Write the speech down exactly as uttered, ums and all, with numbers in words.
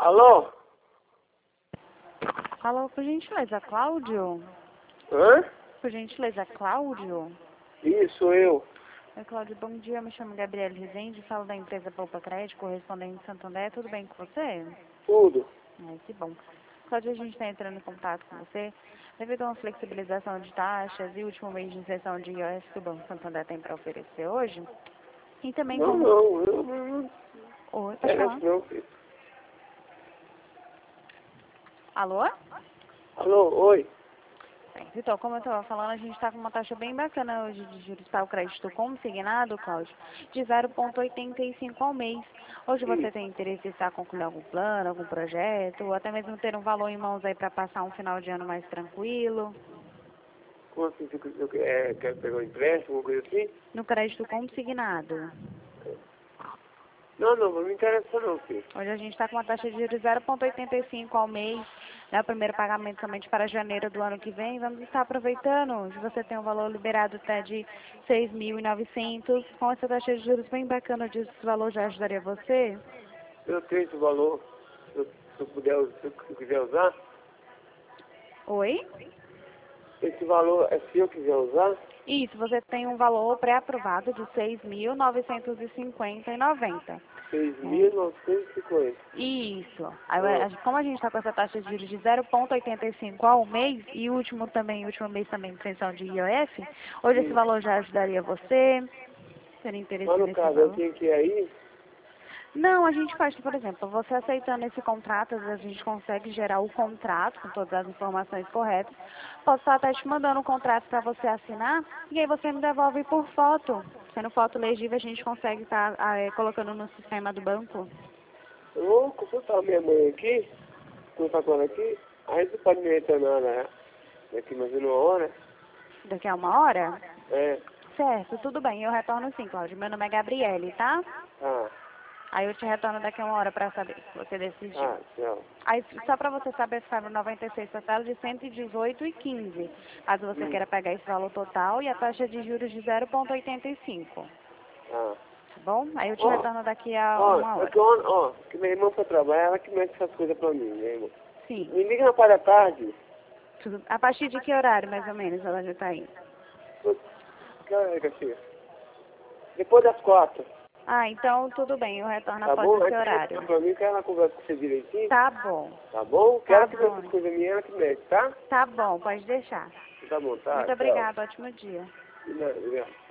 Alô? Alô, por gentileza, Cláudio? Hã? Por gentileza, Cláudio? Isso, eu. Oi, Cláudio, bom dia. Eu me chamo Gabriele Rezende, falo da empresa Poupa Crédito, correspondente de Santo André. Tudo bem com você? Tudo. Ai, que bom. Cláudio, a gente está entrando em contato com você devido a uma flexibilização de taxas e o último mês de inserção de I O F que o Banco Santo André tem para oferecer hoje. E também Não, como... não, eu não Oi, pode falar. interessa não, filho. Alô? Alô, oi. Bem, Vitor, como eu estava falando, a gente está com uma taxa bem bacana hoje de juros para o crédito consignado, Cláudio, de zero vírgula oitenta e cinco ao mês. Hoje você Isso. tem interesse em estar concluindo algum plano, algum projeto, ou até mesmo ter um valor em mãos aí para passar um final de ano mais tranquilo? Como assim, você você, é, quer pegar um empréstimo, alguma coisa assim? No crédito consignado. Não, não, não me interessa não, filho. Hoje a gente está com uma taxa de juros zero vírgula oitenta e cinco ao mês, né, o primeiro pagamento somente para janeiro do ano que vem. Vamos estar aproveitando. Hoje você tem um valor liberado até de seis mil e novecentos. Com essa taxa de juros bem bacana, esse valor já ajudaria você? Eu tenho esse valor, se eu, se eu puder, se eu quiser usar, Oi? esse valor é se eu quiser usar, Isso, você tem um valor pré-aprovado de seis mil novecentos e cinquenta e noventa. seis mil novecentos e cinquenta. Isso. Aí, Ah, a- como a gente está com essa taxa de juros de zero vírgula oitenta e cinco ao mês e o último também, o último mês também isenção de I O F, hoje esse hum. valor já ajudaria você? Teria interesse Mas no nesse caso, eu valor? tenho que ir aí, Não, a gente faz, por exemplo, você aceitando esse contrato, a gente consegue gerar o contrato com todas as informações corretas. Posso estar até te mandando o contrato para você assinar e aí você me devolve por foto. Sendo foto legível, a gente consegue estar ah, eh, colocando no sistema do banco. eu vou consultar a minha mãe aqui, consultar com ela aqui, aí você pode me retornar né? Daqui mais uma hora. Daqui a uma hora? É, Certo, tudo bem, eu retorno sim, Cláudio. Meu nome é Gabriele, tá? tá, Aí eu te retorno daqui a uma hora para saber se você decidiu. tá, tchau. Aí, só para você saber, ficava noventa e seis total de cento e dezoito e quinze. Caso você Hum, queira pegar esse valor total e a taxa de juros de zero vírgula oitenta e cinco. tá. Tá bom? Aí eu te Ó, retorno daqui a ó, uma é hora. que, ó, ó, que minha irmã foi trabalhar, ela que mexe essas coisas pra mim, né, irmão? Sim. Me liga na parte da tarde. Tudo- A partir de que horário, mais ou menos, ela já está indo? Putz, que hora é que chega? Depois das quatro, Ah, então tudo bem, eu retorno tá após bom? esse Aí você horário. liga pra mim, que ela conversa com você direitinho, Tá bom. tá bom? Tá Quero que bom. essas coisas minhas, ela que mexe, tá? Tá bom, pode deixar. Tá bom, tá, Muito tchau. obrigada, ótimo dia. Não, obrigado.